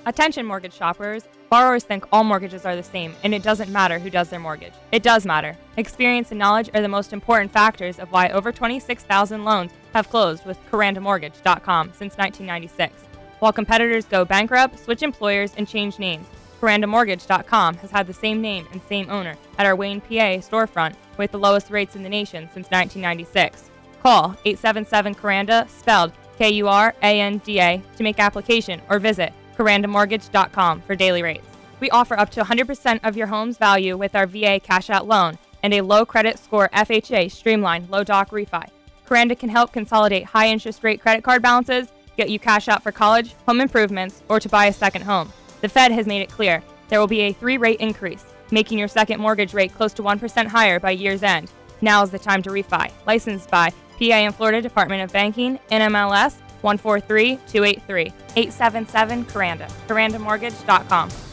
Attention mortgage shoppers. Borrowers think all mortgages are the same, and it doesn't matter who does their mortgage. It does matter. Experience and knowledge are the most important factors of why over 26,000 loans have closed with CarandaMortgage.com since 1996. While competitors go bankrupt, switch employers, and change names, CarandaMortgage.com has had the same name and same owner at our Wayne, PA storefront with the lowest rates in the nation since 1996. Call 877-CARANDA, spelled KURANDA, to make application or visit CarandaMortgage.com for daily rates. We offer up to 100% of your home's value with our VA cash-out loan and a low credit score FHA streamlined low doc refi. Caranda can help consolidate high interest rate credit card balances, get you cash out for college, home improvements, or to buy a second home. The Fed has made it clear there will be a 3-rate increase, making your second mortgage rate close to 1% higher by year's end. Now is the time to refi. Licensed by PA and Florida Department of Banking, NMLS 143283. 877-CARANDA. CarandaMortgage.com.